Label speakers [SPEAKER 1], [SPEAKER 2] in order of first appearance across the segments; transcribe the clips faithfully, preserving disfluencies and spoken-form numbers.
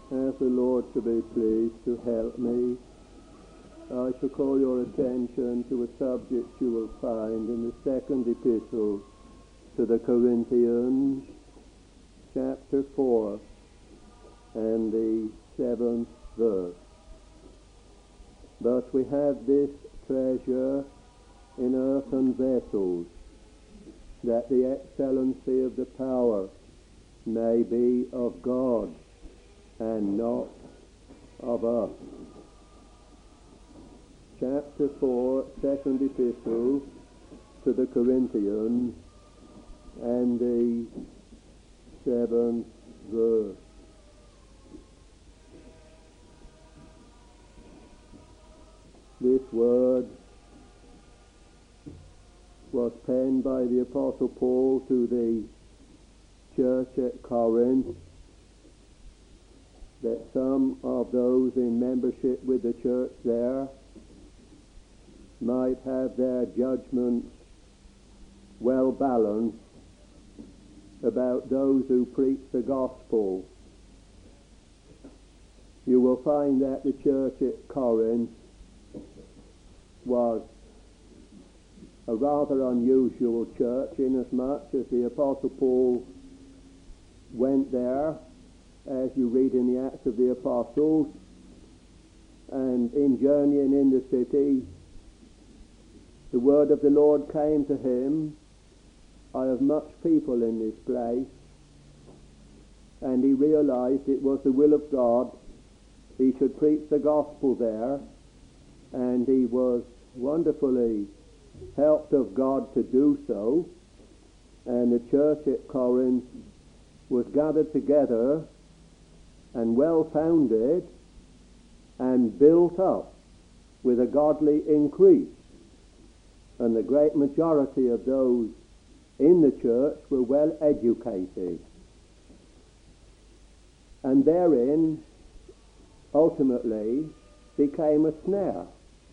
[SPEAKER 1] As the Lord to be pleased to help me, I shall call your attention to a subject you will find in the second epistle to the Corinthians, chapter four, and the seventh verse. But we have this treasure in earthen vessels, that the excellency of the power may be of God, and not of us. Chapter four, second epistle to the Corinthians, and the seventh verse. This word was penned by the Apostle Paul to the church at Corinth, that some of those in membership with the church there might have their judgments well balanced about those who preach the gospel. You will find that the church at Corinth was a rather unusual church, inasmuch as the Apostle Paul went there, as you read in the Acts of the Apostles, and in journeying in the city, the word of the Lord came to him, I have much people in this place, and he realized it was the will of God he should preach the gospel there, and he was wonderfully helped of God to do so, and the church at Corinth was gathered together and well founded and built up with a godly increase, and the great majority of those in the church were well educated, and therein ultimately became a snare.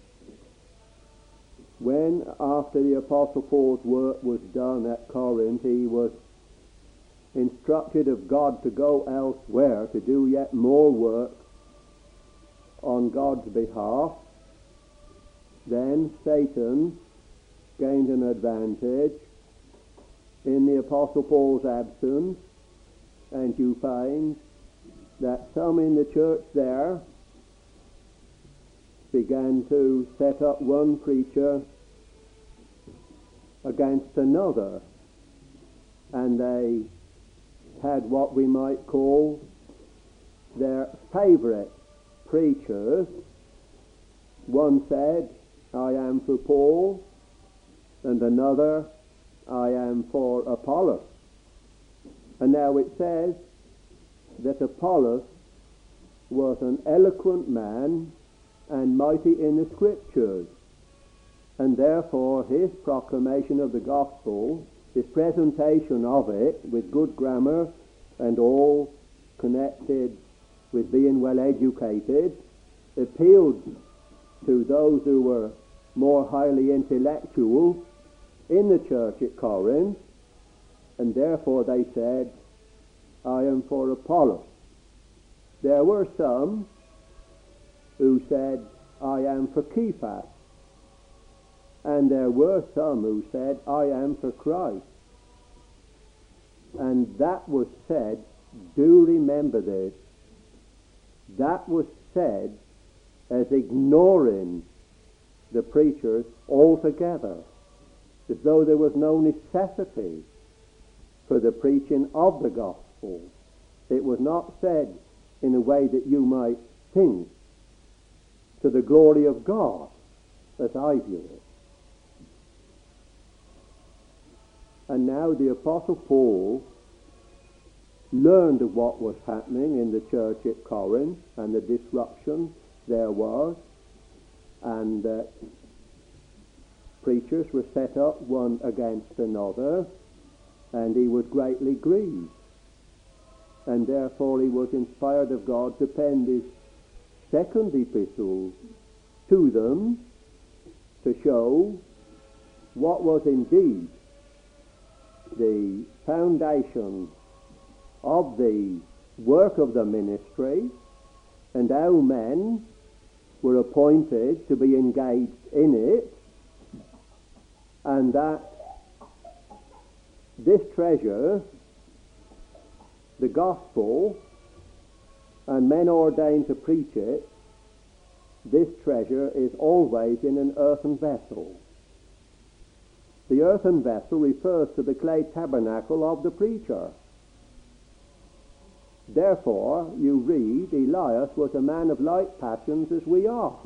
[SPEAKER 1] When, after the Apostle Paul's work was done at Corinth, he was instructed of God to go elsewhere to do yet more work on God's behalf, then Satan gained an advantage in the Apostle Paul's absence, and you find that some in the church there began to set up one preacher against another, and they had what we might call their favorite preachers. One said, I am for Paul, and another, I am for Apollos. And now it says that Apollos was an eloquent man and mighty in the Scriptures, and therefore his proclamation of the gospel, his presentation of it with good grammar and all connected with being well educated, appealed to those who were more highly intellectual in the church at Corinth, and therefore they said, I am for Apollos. There were some who said, I am for Cephas, and there were some who said, I am for Christ. And that was said, do remember this, that was said as ignoring the preachers altogether, as though there was no necessity for the preaching of the gospel. It was not said in a way that you might think to the glory of God, as I view it. And now the Apostle Paul learned of what was happening in the church at Corinth and the disruption there was, and that preachers were set up one against another, and he was greatly grieved. And therefore he was inspired of God to pen this second epistle to them to show what was indeed the foundation of the work of the ministry and how men were appointed to be engaged in it, and that this treasure, the gospel, and men ordained to preach it, this treasure is always in an earthen vessel. The earthen vessel refers to the clay tabernacle of the preacher. Therefore, you read, Elias was a man of like passions as we are.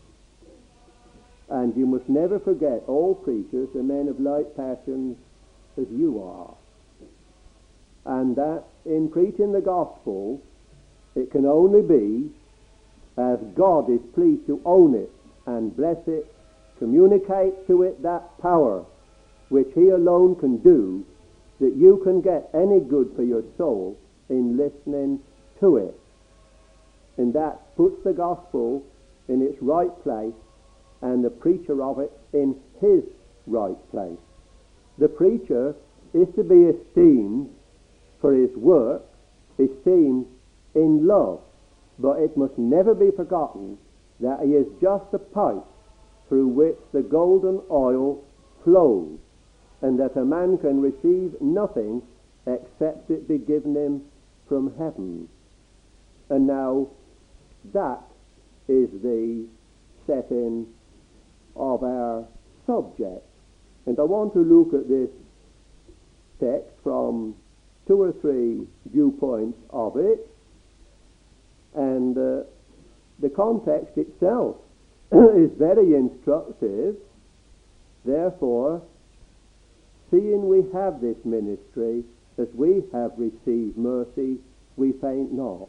[SPEAKER 1] And you must never forget, all preachers are men of like passions as you are. And that in preaching the gospel, it can only be as God is pleased to own it and bless it, communicate to it that power which he alone can do, that you can get any good for your soul in listening to it. And that puts the gospel in its right place and the preacher of it in his right place. The preacher is to be esteemed for his work, esteemed in love, but it must never be forgotten that he is just a pipe through which the golden oil flows, and that a man can receive nothing except it be given him from heaven. And now that is the setting of our subject. And I want to look at this text from two or three viewpoints of it. And uh, the context itself is very instructive. Therefore, seeing we have this ministry, as we have received mercy, we faint not.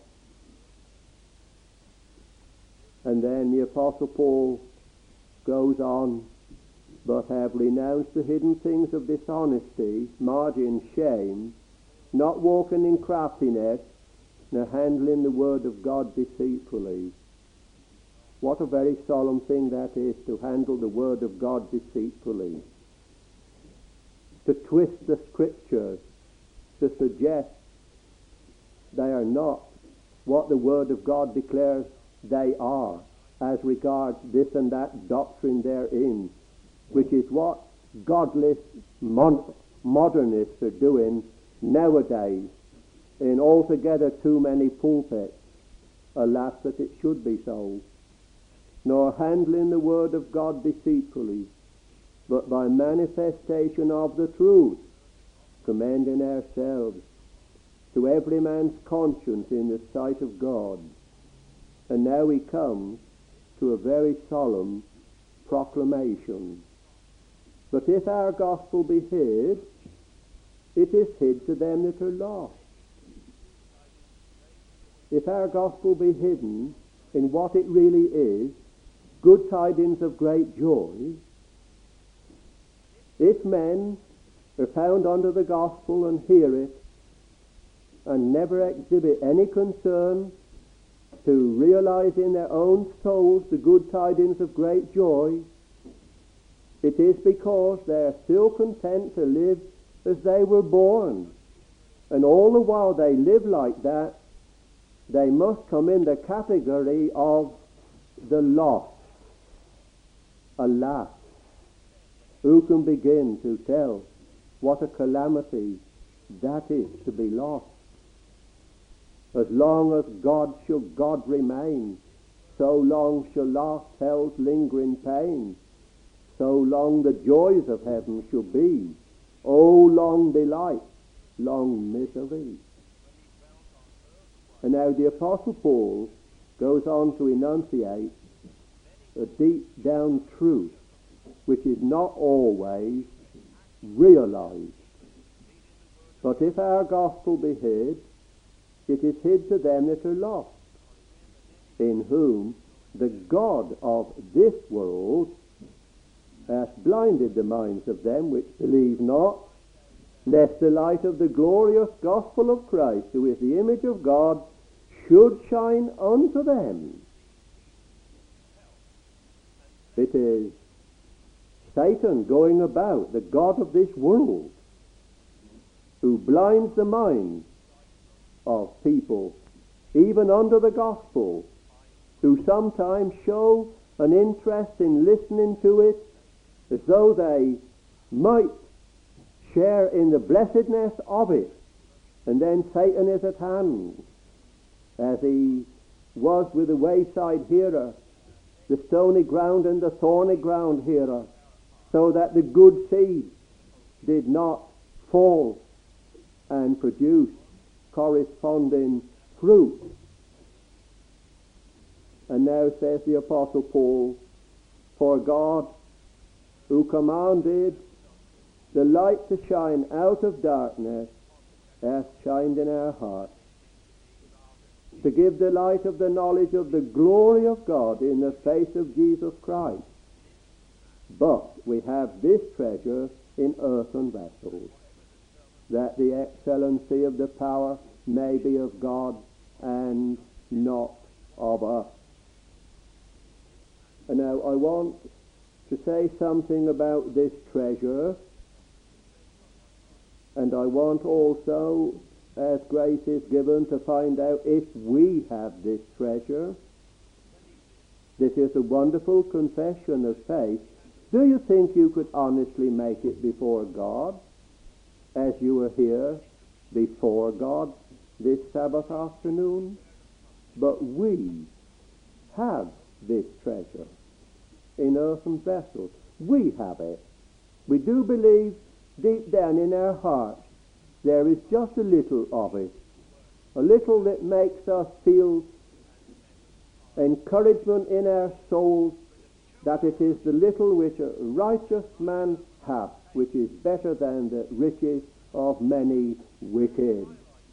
[SPEAKER 1] And then the Apostle Paul goes on, but have renounced the hidden things of dishonesty, margin, shame, not walking in craftiness, nor handling the word of God deceitfully. What a very solemn thing that is, to handle the word of God deceitfully. To twist the scriptures, to suggest they are not what the word of God declares they are, as regards this and that doctrine therein, which is what godless mon- modernists are doing nowadays in altogether too many pulpits. Alas, that it should be so. Nor handling the word of God deceitfully, but by manifestation of the truth, commending ourselves to every man's conscience in the sight of God. And now he comes to a very solemn proclamation. But if our gospel be hid, it is hid to them that are lost. If our gospel be hidden in what it really is, good tidings of great joy, if men are found under the gospel and hear it, and never exhibit any concern to realize in their own souls the good tidings of great joy, it is because they are still content to live as they were born. And all the while they live like that, they must come in the category of the lost. Alas, who can begin to tell what a calamity that is to be lost? As long as God shall God remain, so long shall lost hell's lingering pain, so long the joys of heaven shall be, oh, long delight, long misery. And now the Apostle Paul goes on to enunciate a deep down truth which is not always realized. But if our gospel be hid, it is hid to them that are lost, in whom the God of this world hath blinded the minds of them which believe not, lest the light of the glorious gospel of Christ, who is the image of God, should shine unto them. It is Satan going about, the god of this world, who blinds the minds of people, even under the gospel, who sometimes show an interest in listening to it as though they might share in the blessedness of it. And then Satan is at hand, as he was with the wayside hearer, the stony ground and the thorny ground hearer, so that the good seed did not fall and produce corresponding fruit. And now says the Apostle Paul, for God, who commanded the light to shine out of darkness, hath shined in our hearts, to give the light of the knowledge of the glory of God in the face of Jesus Christ. But we have this treasure in earthen vessels, that the excellency of the power may be of God and not of us. And now I want to say something about this treasure, and I want also, as grace is given, to find out if we have this treasure. This is a wonderful confession of faith. Do you think you could honestly make it before God, as you are here before God this Sabbath afternoon? But we have this treasure in earthen vessels. We have it. We do believe deep down in our hearts there is just a little of it, a little that makes us feel encouragement in our souls that it is the little which a righteous man hath, which is better than the riches of many wicked.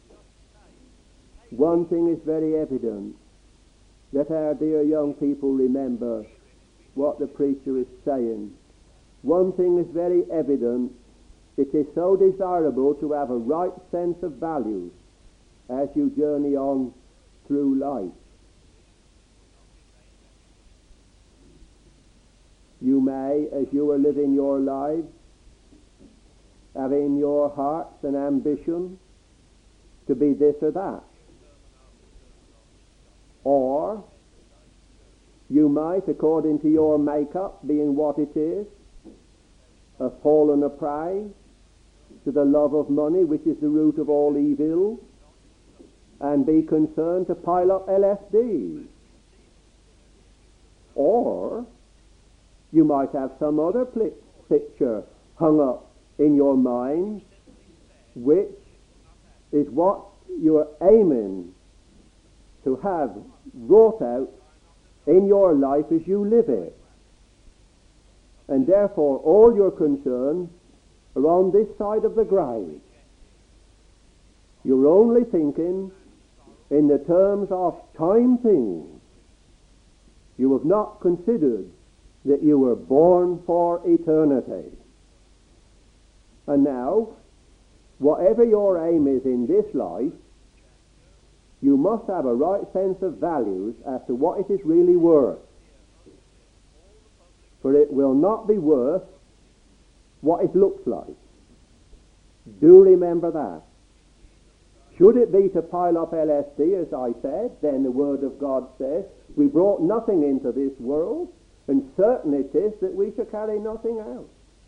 [SPEAKER 1] One thing is very evident, that our dear young people remember what the preacher is saying. One thing is very evident, it is so desirable to have a right sense of values as you journey on through life. You may, as you are living your lives, have in your hearts an ambition to be this or that. Or you might, according to your makeup, being what it is, have fallen a prey to the love of money, which is the root of all evil, and be concerned to pile up L S Ds. Or you might have some other pl- picture hung up in your mind, which is what you're aiming to have wrought out in your life as you live it. And therefore all your concerns are on this side of the grave. You're only thinking in the terms of time things. You have not considered that you were born for eternity. And now, whatever your aim is in this life, you must have a right sense of values as to what it is really worth. For it will not be worth what it looks like. Do remember that. Should it be to pile up L S D, as I said, then the Word of God says, we brought nothing into this world, and certain it is that we shall carry nothing out.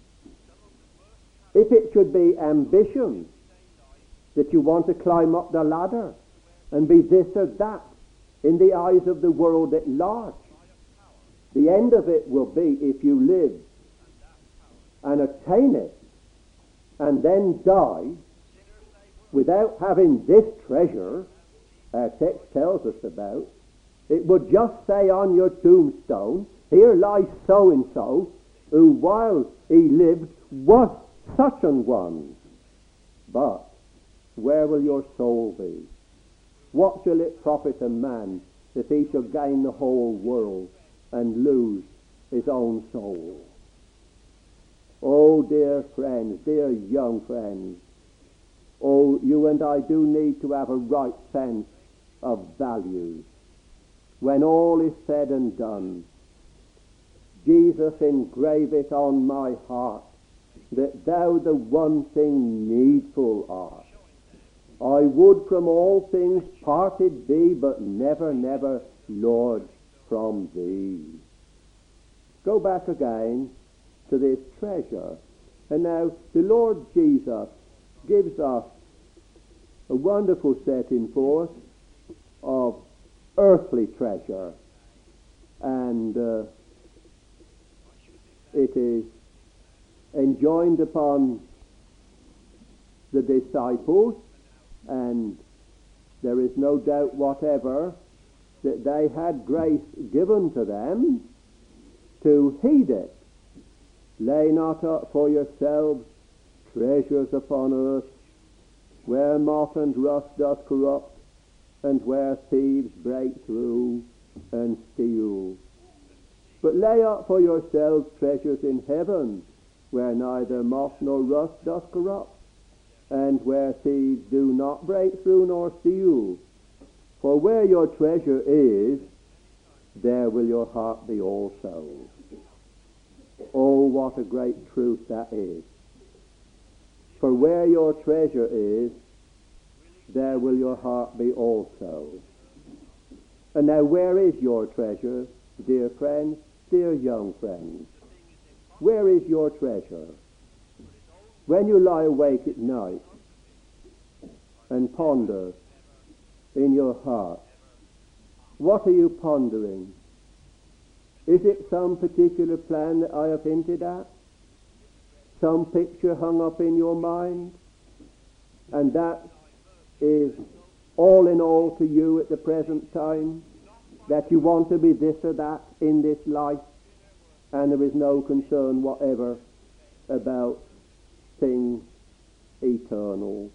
[SPEAKER 1] If it should be ambition, that you want to climb up the ladder and be this or that in the eyes of the world at large, the end of it will be, if you live and attain it and then die without having this treasure our text tells us about, it would just say on your tombstone, here lies so-and-so, who while he lived was such an one. But where will your soul be? What shall it profit a man if he shall gain the whole world and lose his own soul? Oh, dear friends, dear young friends, oh, you and I do need to have a right sense of values. When all is said and done, Jesus, engrave it on my heart that thou the one thing needful art. I would from all things parted be, but never, never, Lord, from thee. Go back again to this treasure. And now the Lord Jesus gives us a wonderful setting forth of earthly treasure. And uh, it is enjoined upon the disciples, and there is no doubt whatever that they had grace given to them to heed it. Lay not up for yourselves treasures upon earth, where moth and rust doth corrupt, and where thieves break through and steal. But lay up for yourselves treasures in heaven, where neither moth nor rust doth corrupt, and where thieves do not break through nor steal. For where your treasure is, there will your heart be also. Oh, what a great truth that is. For where your treasure is, there will your heart be also. And now, where is your treasure, dear friends, dear young friends? Where is your treasure? When you lie awake at night and ponder in your heart, what are you pondering? Is it some particular plan that I have hinted at? Some picture hung up in your mind? And that is all in all to you at the present time? That you want to be this or that in this life, and there is no concern whatever about things eternal?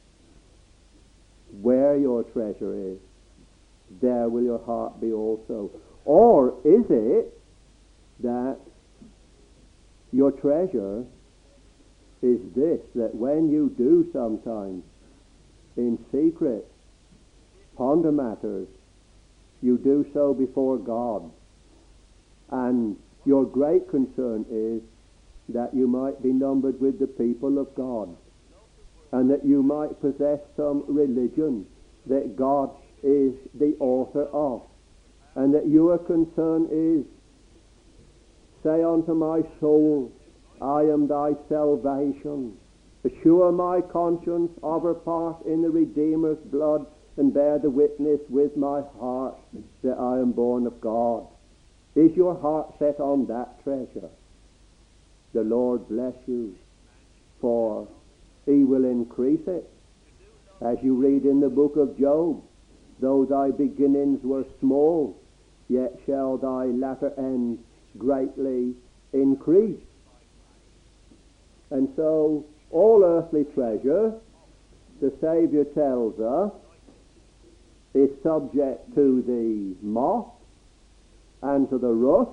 [SPEAKER 1] Where your treasure is, there will your heart be also. Or is it that your treasure is this, that when you do sometimes in secret ponder matters, you do so before God, and your great concern is that you might be numbered with the people of God, and that you might possess some religion that God is the author of, and that your concern is, say unto my soul, I am thy salvation. Assure my conscience of her part in the Redeemer's blood, and bear the witness with my heart that I am born of God. Is your heart set on that treasure? The Lord bless you, for he will increase it. As you read in the book of Job, though thy beginnings were small, yet shall thy latter end greatly increase. And so all earthly treasure, the Saviour tells us, is subject to the moth and to the rust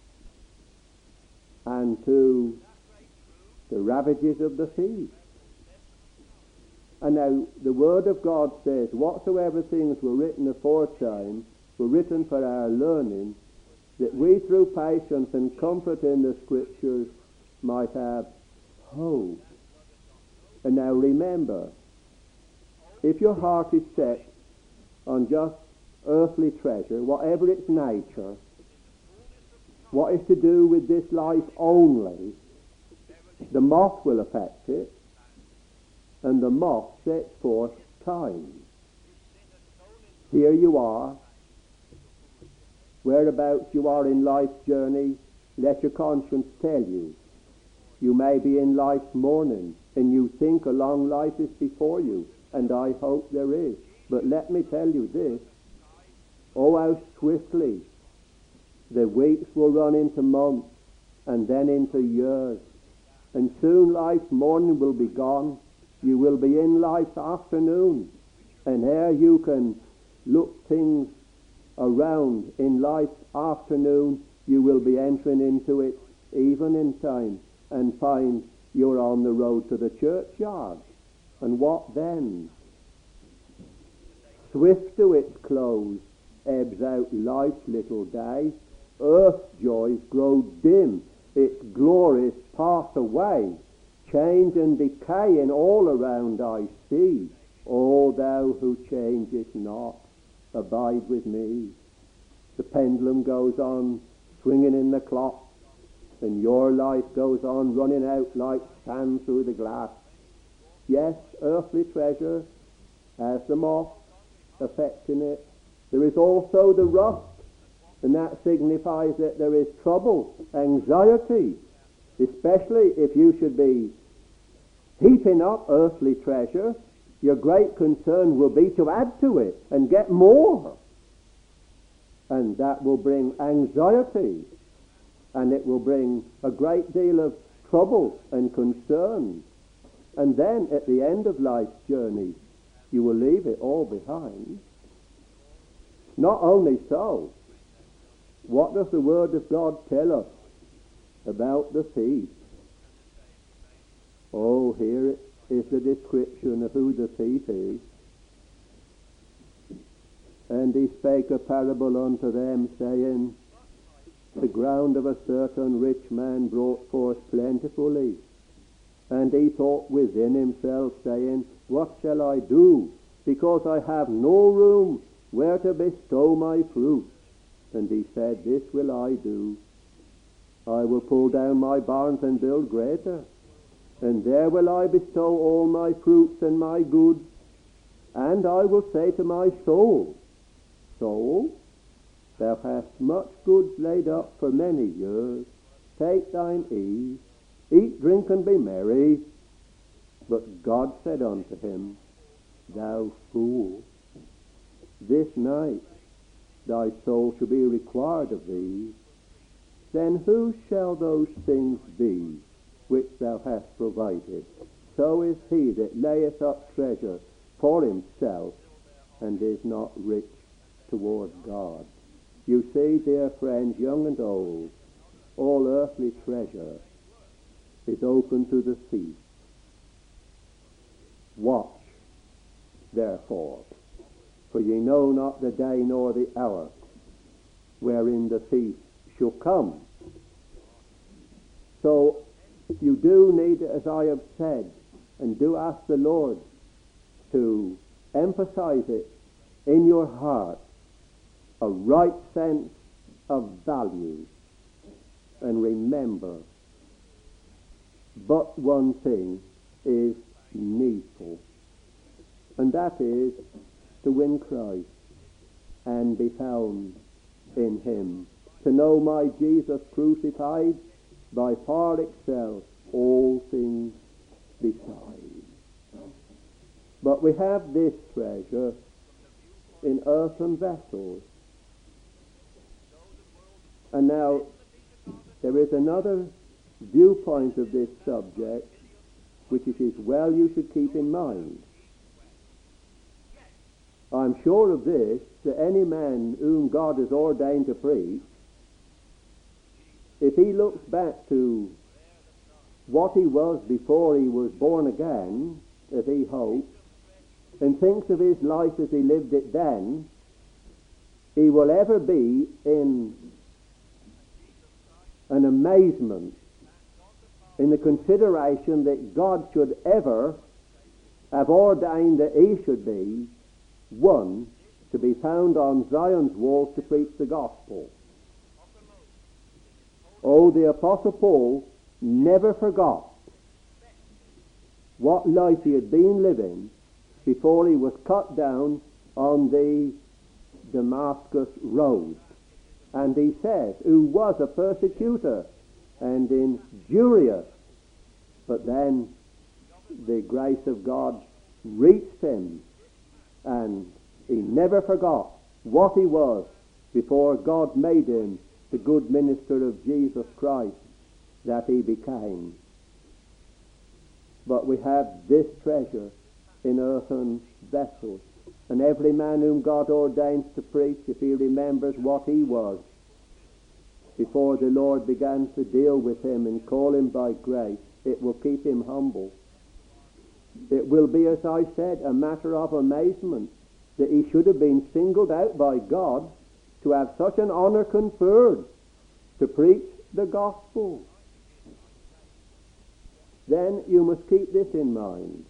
[SPEAKER 1] and to the ravages of the thief. And now the Word of God says, whatsoever things were written aforetime were written for our learning, that we through patience and comfort in the Scriptures might have hope. And now remember, if your heart is set on just earthly treasure, whatever its nature, what is to do with this life only, the moth will affect it, and the moth sets forth time. Here you are, whereabouts you are in life's journey, let your conscience tell you. You may be in life's morning, and you think a long life is before you, and I hope there is. But let me tell you this, oh how swiftly the weeks will run into months, and then into years, and soon life's morning will be gone. You will be in life's afternoon, and ere you can look things around in life's afternoon, you will be entering into it even in time, and find you're on the road to the churchyard. And what then? Swift to its close ebbs out life's little day. Earth's joys grow dim, its glories pass away. Change and decay in all around I see. O thou who changest not, abide with me. the pendulum goes on swinging in the clock, and your life goes on running out like sand through the glass. Yes, earthly treasure has the moth affecting it. There is also the rust, and that signifies that there is trouble, anxiety, especially if you should be heaping up earthly treasure. Your great concern will be to add to it and get more. And that will bring anxiety, and it will bring a great deal of trouble and concern. And then at the end of life's journey, you will leave it all behind. Not only so, what does the Word of God tell us about the thief? Oh, here is the description of who the thief is. And he spake a parable unto them, saying, the ground of a certain rich man brought forth plentifully. And he thought within himself, saying, what shall I do, because I have no room where to bestow my fruit? And he said, this will I do. I will pull down my barns and build greater, and there will I bestow all my fruits and my goods. And I will say to my soul, soul, thou hast much goods laid up for many years. Take thine ease, eat, drink, and be merry. But God said unto him, thou fool, this night thy soul shall be required of thee. Then whose shall those things be which thou hast provided? So is he that layeth up treasure for himself, and is not rich toward God. You see, dear friends, young and old, all earthly treasure is open to the thief. Watch, therefore, for ye know not the day nor the hour wherein the thief shall come. So you do need, as I have said, and do ask the Lord to emphasize it in your heart, a right sense of value. And remember, but one thing is needful, and that is to win Christ and be found in him. To know my Jesus crucified by far excels all things beside. But we have this treasure in earthen vessels. And now there is another viewpoint of this subject which it is well you should keep in mind. I'm sure of this, that any man whom God has ordained to preach, if he looks back to what he was before he was born again, as he hopes, and thinks of his life as he lived it then, he will ever be in an amazement in the consideration that God should ever have ordained that he should be one to be found on Zion's walls to preach the gospel. Oh, the Apostle Paul never forgot what life he had been living before he was cut down on the Damascus road. And he says, who was a persecutor and injurious, but then the grace of God reached him, and he never forgot what he was before God made him the good minister of Jesus Christ that he became. But we have this treasure in earthen vessels, and every man whom God ordains to preach, if he remembers what he was before the Lord began to deal with him and call him by grace, it will keep him humble. It will be, as I said, a matter of amazement that he should have been singled out by God to have such an honor conferred to preach the gospel. Then you must keep this in mind.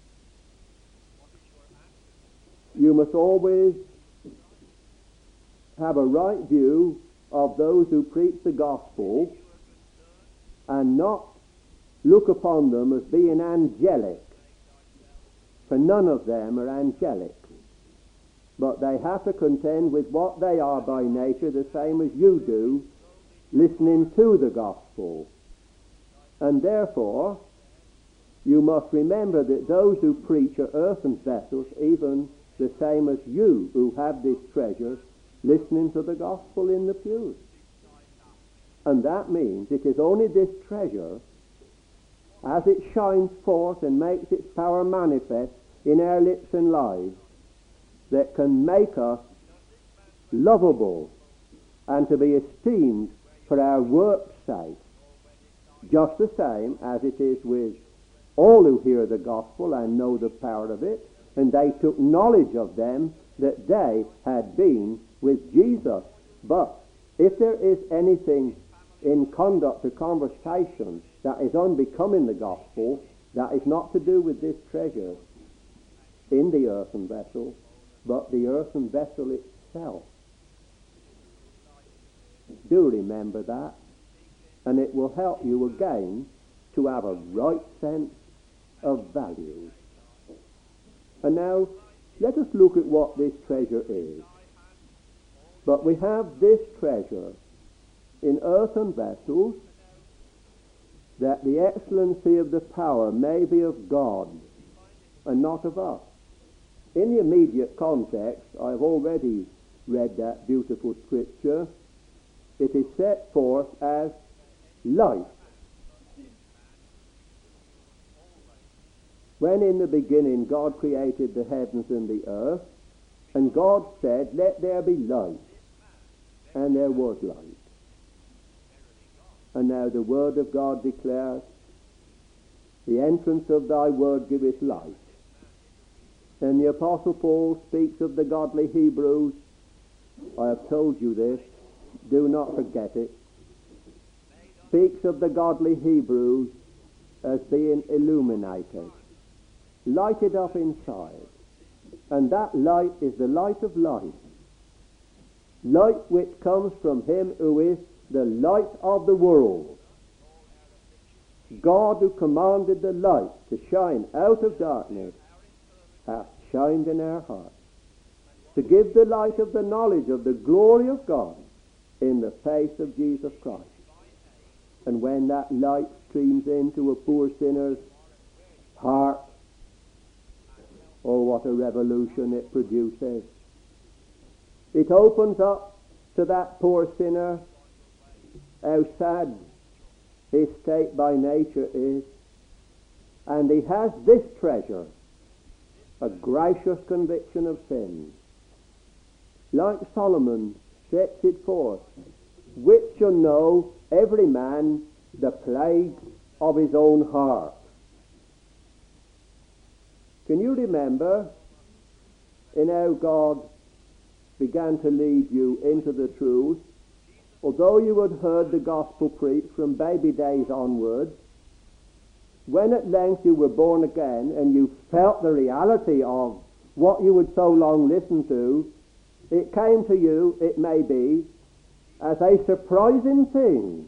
[SPEAKER 1] You must always have a right view of those who preach the gospel and not look upon them as being angelic, for none of them are angelic. But they have to contend with what they are by nature, the same as you do, listening to the gospel. And therefore, you must remember that those who preach are earthen vessels, even the same as you who have this treasure, listening to the gospel in the pews. And that means it is only this treasure, as it shines forth and makes its power manifest in our lips and lives, that can make us lovable and to be esteemed for our work's sake, just the same as it is with all who hear the gospel and know the power of it, and they took knowledge of them that they had been with Jesus. But if there is anything in conduct or conversation that is unbecoming the gospel, that is not to do with this treasure in the earthen vessel, but the earthen vessel itself. Do remember that, and it will help you again to have a right sense of values. And now, let us look at what this treasure is. But we have this treasure in earthen vessels, that the excellency of the power may be of God and not of us. In the immediate context, I have already read that beautiful scripture. It is set forth as life. When in the beginning God created the heavens and the earth, and God said, "Let there be light," and there was light. And now the word of God declares, "The entrance of thy word giveth light." And the Apostle Paul speaks of the godly Hebrews. I have told you this, do not forget it. Speaks of the godly Hebrews as being illuminated, lighted up inside. And that light is the light of life. Light which comes from him who is the light of the world. God, who commanded the light to shine out of darkness, hath shined in our hearts, to give the light of the knowledge of the glory of God in the face of Jesus Christ. And when that light streams into a poor sinner's heart, oh, what a revolution it produces. It opens up to that poor sinner how sad his state by nature is, and he has this treasure, a gracious conviction of sin. Like Solomon sets it forth, which shall know every man the plague of his own heart. Can you remember in how God began to lead you into the truth? Although you had heard the gospel preached from baby days onwards, when at length you were born again and you felt the reality of what you had so long listened to, it came to you, it may be, as a surprising thing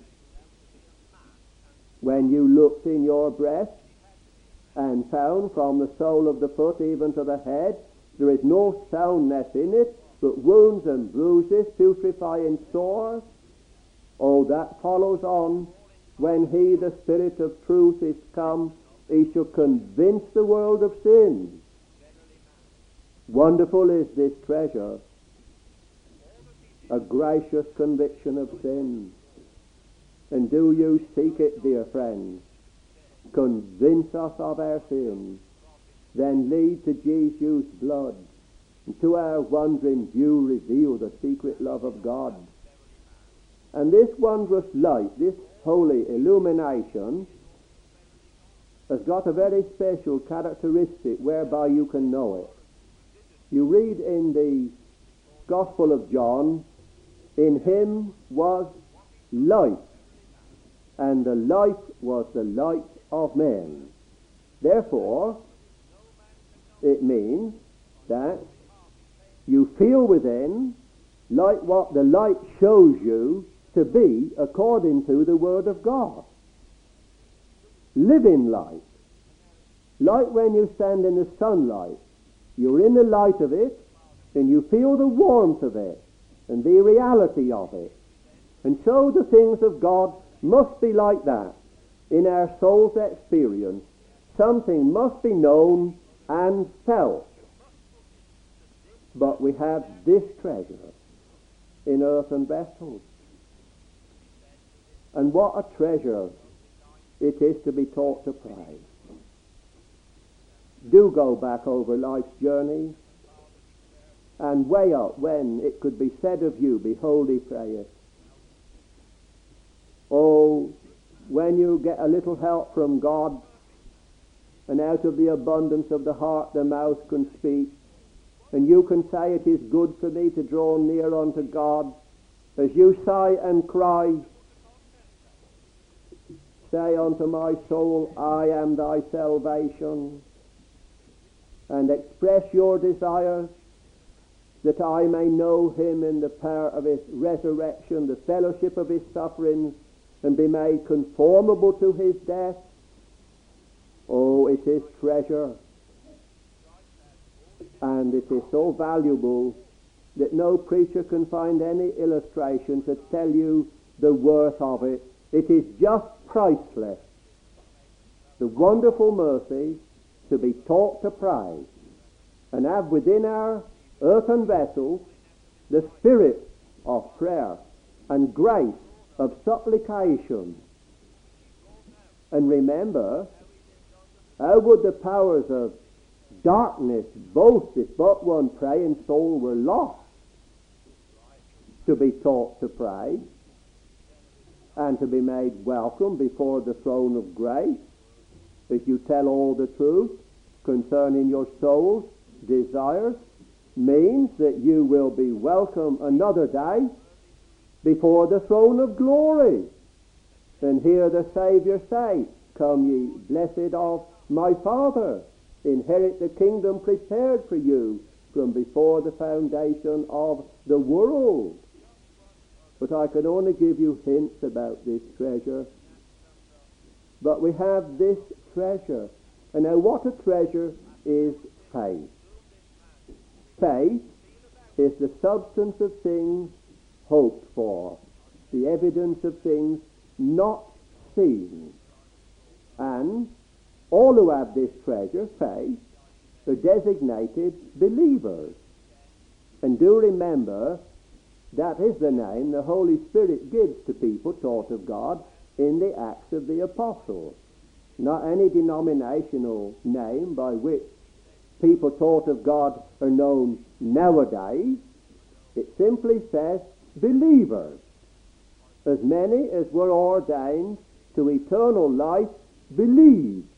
[SPEAKER 1] when you looked in your breast and found from the sole of the foot even to the head there is no soundness in it, but wounds and bruises, putrefying sores. Oh, that follows on. When he, the Spirit of truth, is come, he shall convince the world of sin. Wonderful is this treasure, a gracious conviction of sin. And do you seek it, dear friends? Convince us of our sins, then lead to Jesus' blood, and to our wondering view reveal the secret love of God. And this wondrous light, this holy illumination, has got a very special characteristic whereby you can know it. You read in the Gospel of John, "In him was life, and the life was the light of men." Therefore, it means that you feel within like what the light shows you to be according to the Word of God. Living light. Like when you stand in the sunlight, you're in the light of it, and you feel the warmth of it, and the reality of it. And so the things of God must be like that in our soul's experience. Something must be known and felt. But we have this treasure in earthen vessels. And what a treasure it is to be taught to pray. Do go back over life's journey and weigh up when it could be said of you, behold, he prayeth. Oh, when you get a little help from God, and out of the abundance of the heart the mouth can speak, and you can say, it is good for me to draw near unto God, as you sigh and cry, say unto my soul, I am thy salvation, and express your desires, that I may know him in the power of his resurrection, the fellowship of his sufferings, and be made conformable to his death. Oh, it is treasure, and it is so valuable that no preacher can find any illustration to tell you the worth of it. It is just priceless. The wonderful mercy to be taught to pray and have within our earthen vessels the spirit of prayer and grace of supplication. And remember, how would the powers of darkness boast if but one praying soul were lost? To be taught to pray and to be made welcome before the throne of grace, if you tell all the truth concerning your soul's desires, means that you will be welcome another day before the throne of glory, and hear the Saviour say, come ye blessed of my Father, inherit the kingdom prepared for you from before the foundation of the world. But I can only give you hints about this treasure. But we have this treasure. And now what a treasure is faith. Faith is the substance of things hoped for, the evidence of things not seen. And all who have this treasure, faith, are designated believers. And do remember, that is the name the Holy Spirit gives to people taught of God in the Acts of the Apostles. Not any denominational name by which people taught of God are known nowadays. It simply says believers. As many as were ordained to eternal life believed.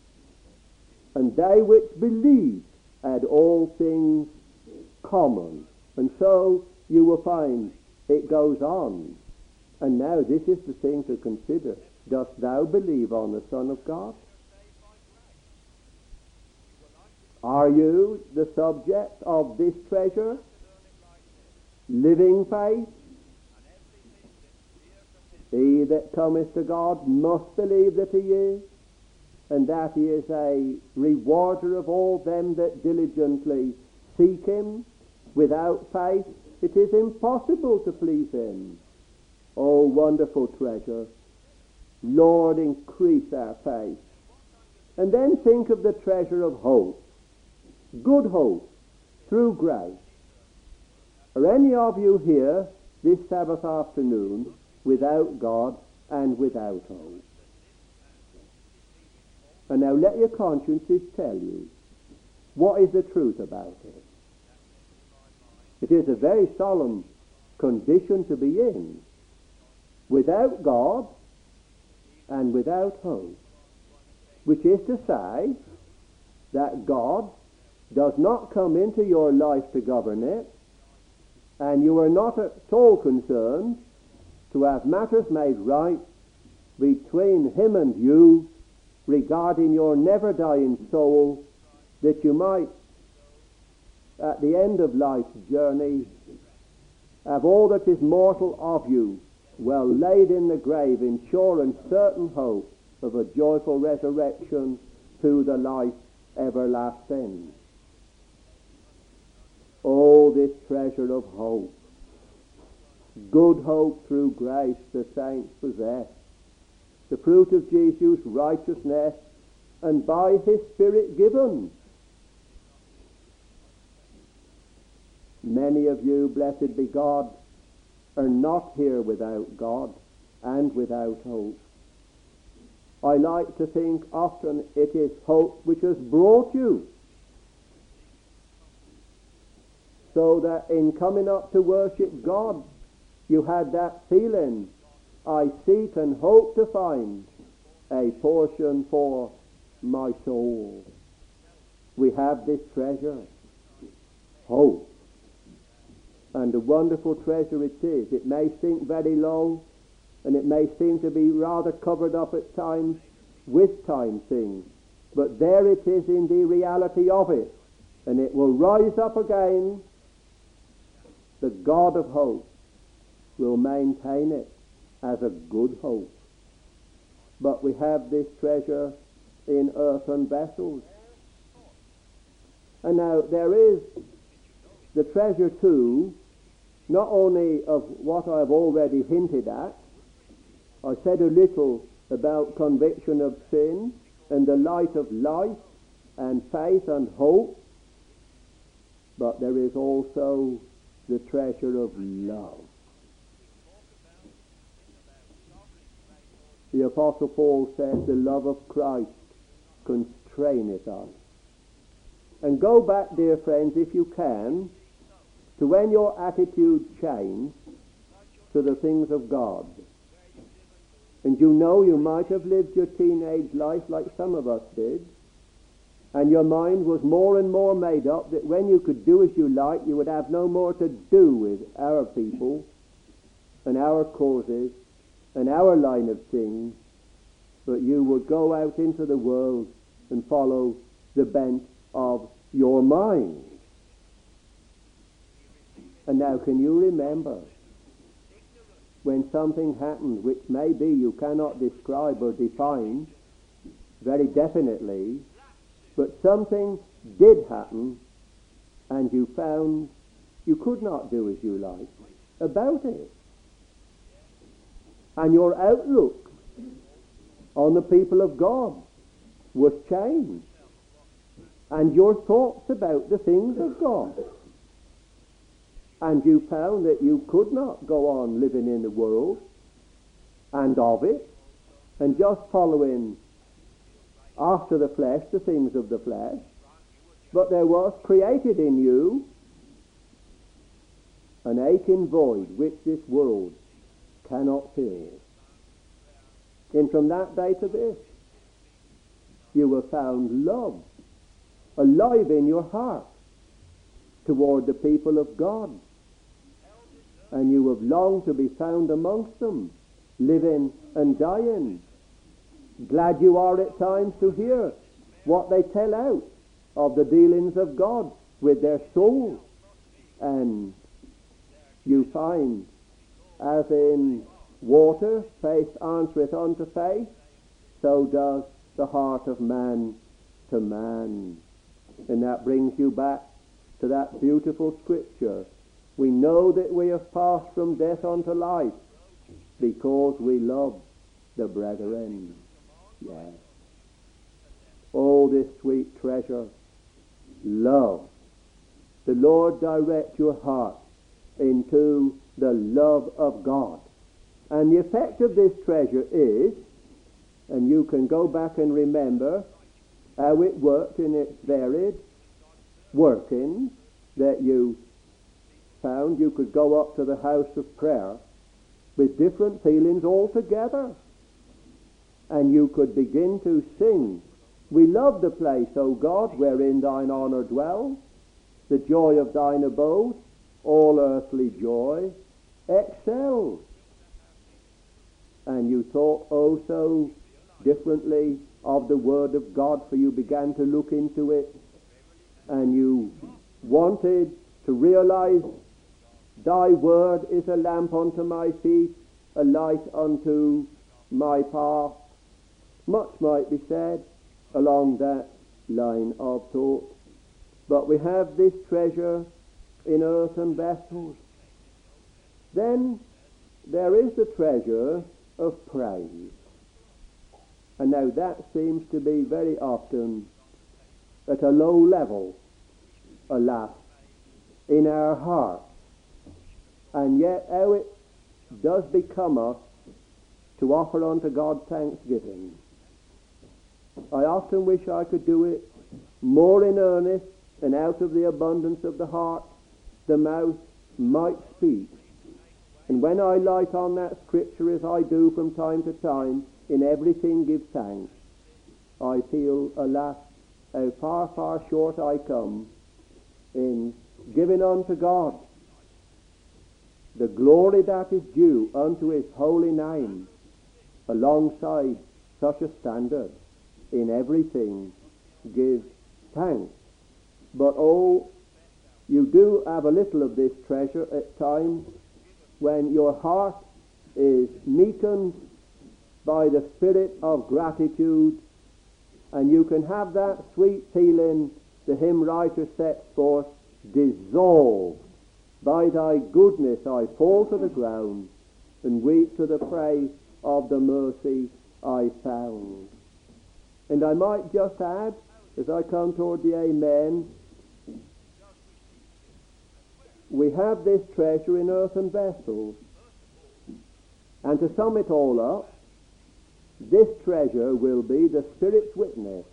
[SPEAKER 1] And they which believed had all things common. And so you will find it goes on. And now this is the thing to consider. Dost thou believe on the Son of God? Are you the subject of this treasure? Living faith? He that cometh to God must believe that he is, and that he is a rewarder of all them that diligently seek him. Without faith it is impossible to please him. Oh, wonderful treasure. Lord, increase our faith. And then think of the treasure of hope. Good hope through grace. Are any of you here this Sabbath afternoon without God and without hope? And now let your consciences tell you, what is the truth about it? It is a very solemn condition to be in. Without God and without hope. Which is to say that God does not come into your life to govern it, and you are not at all concerned to have matters made right between him and you regarding your never-dying soul, that you might, at the end of life's journey, have all that is mortal of you well laid in the grave, in sure and certain hope of a joyful resurrection to the life everlasting. Oh, this treasure of hope. Good hope through grace the saints possess, the fruit of Jesus' righteousness, and by his Spirit given. Many of you, blessed be God, are not here without God and without hope. I like to think often it is hope which has brought you, so that in coming up to worship God, you had that feeling, I seek and hope to find a portion for my soul. We have this treasure, hope. And a wonderful treasure it is. It may sink very low, and it may seem to be rather covered up at times with time things. But there it is in the reality of it. And it will rise up again. The God of hope will maintain it as a good hope. But we have this treasure in earthen vessels. And now there is the treasure too, not only of what I have already hinted at. I said a little about conviction of sin and the light of life and faith and hope. But there is also the treasure of love. The Apostle Paul says, the love of Christ constraineth us. And go back, dear friends, if you can, to when your attitude changed to the things of God. And you know you might have lived your teenage life like some of us did, and your mind was more and more made up that when you could do as you like, you would have no more to do with our people and our causes and our line of things, but you would go out into the world and follow the bent of your mind. And now, can you remember when something happened which maybe you cannot describe or define very definitely, but something did happen and you found you could not do as you like about it? And your outlook on the people of God was changed, and your thoughts about the things of God. And you found that you could not go on living in the world and of it, and just following after the flesh the things of the flesh, but there was created in you an aching void which this world cannot fill. And from that day to this, you have found love alive in your heart toward the people of God. And you have longed to be found amongst them, living and dying. Glad you are at times to hear what they tell out of the dealings of God with their souls. And you find, as in water, faith answereth unto faith, so does the heart of man to man. And that brings you back to that beautiful scripture. We know that we have passed from death unto life because we love the brethren. Yes. Oh, this sweet treasure, love. The Lord direct your heart into the love of God. And the effect of this treasure is, and you can go back and remember how it worked in its varied workings, that you found you could go up to the house of prayer with different feelings altogether, and you could begin to sing, we love the place, O God, wherein thine honour dwells, the joy of thine abode, all earthly joy excels. And you thought oh so differently of the Word of God, for you began to look into it, and you wanted to realize Thy word is a lamp unto my feet, a light unto my path. Much might be said along that line of thought. But we have this treasure in earthen vessels. Then there is the treasure of praise. And now that seems to be very often at a low level, alas, in our hearts. And yet how it does become us to offer unto God thanksgiving. I often wish I could do it more in earnest, and out of the abundance of the heart the mouth might speak. And when I light on that scripture, as I do from time to time, in everything give thanks, I feel, alas, how far, far short I come in giving unto God the glory that is due unto his holy name, alongside such a standard. In everything give thanks. But oh, you do have a little of this treasure at times when your heart is meekened by the spirit of gratitude, and you can have that sweet feeling the hymn writer sets forth, dissolved by thy goodness I fall to the ground and weep to the praise of the mercy I found. And I might just add, as I come toward the amen, we have this treasure in earthen vessels. And to sum it all up, this treasure will be the Spirit's witness.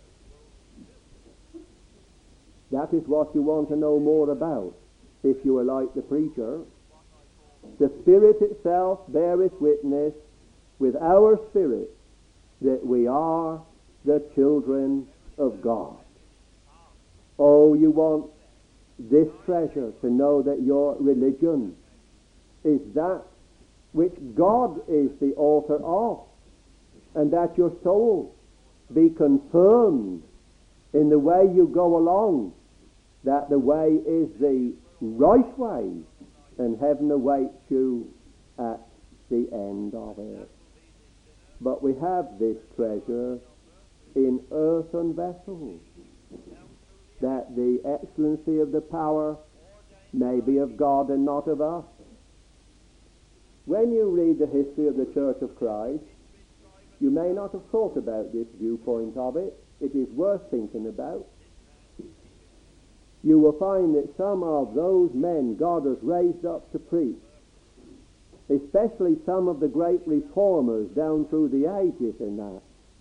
[SPEAKER 1] That is what you want to know more about, if you are like the preacher. The Spirit itself beareth witness with our spirit that we are the children of God. Oh, you want this treasure to know that your religion is that which God is the author of, and that your soul be confirmed in the way you go along, that the way is the right way, and heaven awaits you at the end of it. But we have this treasure in earthen vessels, that the excellency of the power may be of God and not of us. When you read the history of the Church of Christ, you may not have thought about this viewpoint of it. It is worth thinking about. You will find that some of those men God has raised up to preach, especially some of the great reformers down through the ages in that,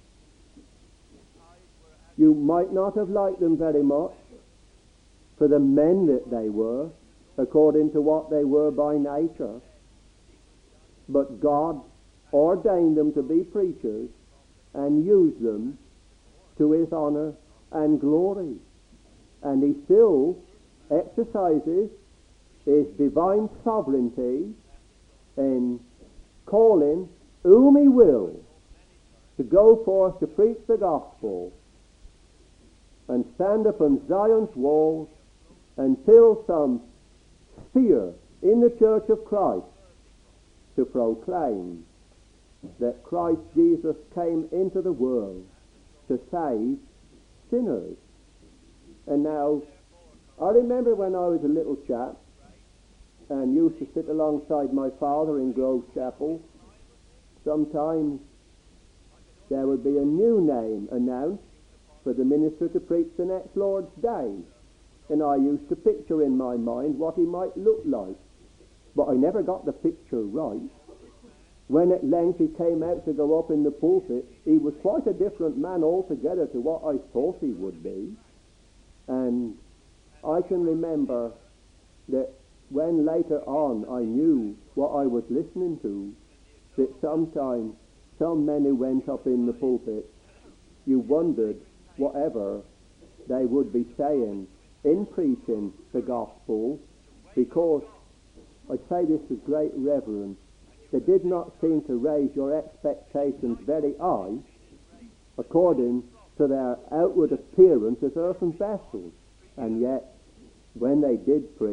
[SPEAKER 1] you might not have liked them very much for the men that they were, according to what they were by nature. But God ordained them to be preachers and used them to his honor and glory. And he still exercises his divine sovereignty in calling whom he will to go forth to preach the gospel and stand upon Zion's walls and fill some sphere in the Church of Christ to proclaim that Christ Jesus came into the world to save sinners. And now, I remember when I was a little chap and used to sit alongside my father in Grove Chapel, sometimes there would be a new name announced for the minister to preach the next Lord's Day. And I used to picture in my mind what he might look like. But I never got the picture right. When at length he came out to go up in the pulpit, he was quite a different man altogether to what I thought he would be. And I can remember that when later on I knew what I was listening to, that sometimes some men who went up in the pulpit, you wondered whatever they would be saying in preaching the gospel, because, I say this with great reverence, they did not seem to raise your expectations very high according to their outward appearance as earthen vessels. And yet, when they did preach,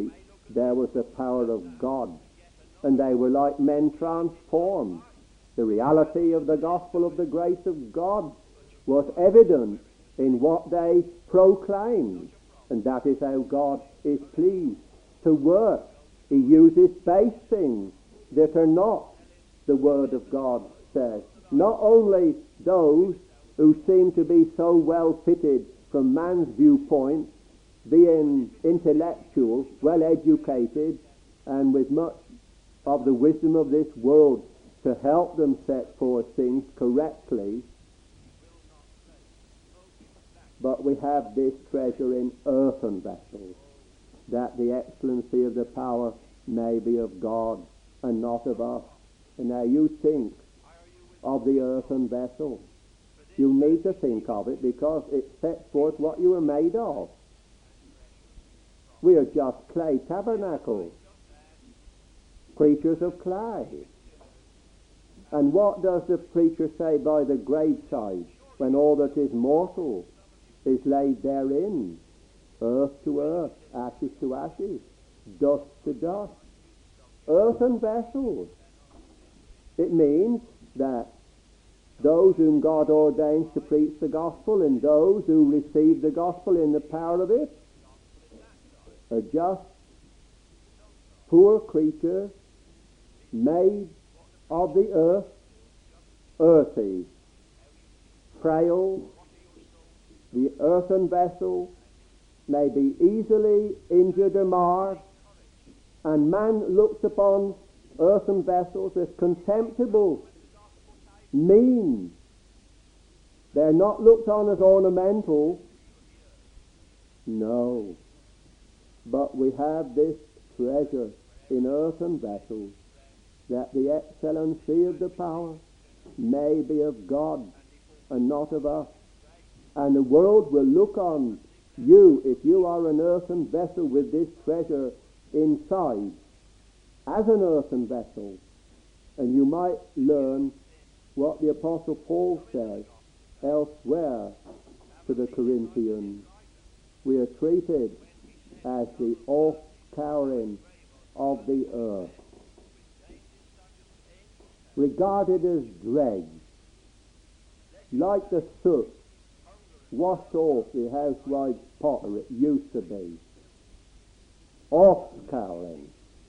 [SPEAKER 1] there was the power of God, and they were like men transformed. The reality of the gospel of the grace of God was evident in what they proclaimed, and that is how God is pleased to work. He uses base things that are not, the Word of God says. Not only those who seem to be so well fitted from man's viewpoint, being intellectual, well educated, and with much of the wisdom of this world to help them set forth things correctly, but we have this treasure in earthen vessels, that the excellency of the power may be of God and not of us. And now you think of the earthen vessel. You need to think of it because it sets forth what you are made of. We are just clay tabernacles, creatures of clay. And what does the preacher say by the graveside when all that is mortal is laid therein? Earth to earth, ashes to ashes, dust to dust. Earthen vessels. It means that those whom God ordains to preach the gospel and those who receive the gospel in the power of it are just poor creatures made of the earth, earthy, frail. The earthen vessel may be easily injured or marred, and man looks upon earthen vessels as contemptible, mean. They're not looked on as ornamental. No. But we have this treasure in earthen vessels, that the excellency of the power may be of God and not of us. And the world will look on you, if you are an earthen vessel with this treasure inside, as an earthen vessel. And you might learn what the Apostle Paul says elsewhere to the Corinthians. We are treated as the offscouring of the earth, regarded as dregs, like the soot washed off the housewife's pottery it used to be. Offscouring,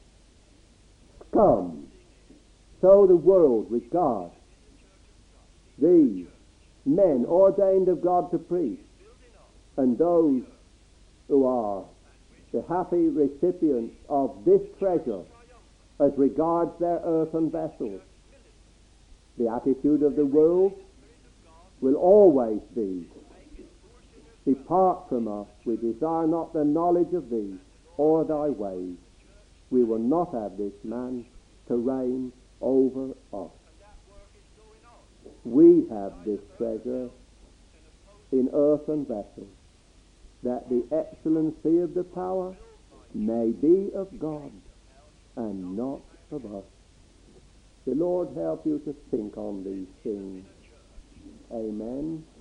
[SPEAKER 1] scum. So the world regards these men ordained of God to preach, and those who are the happy recipients of this treasure as regards their earthen vessels. The attitude of the world will always be, depart from us, we desire not the knowledge of thee or thy ways. We will not have this man to reign over us. We have this treasure in earthen vessels, that the excellency of the power may be of God and not of us. The Lord help you to think on these things. Amen.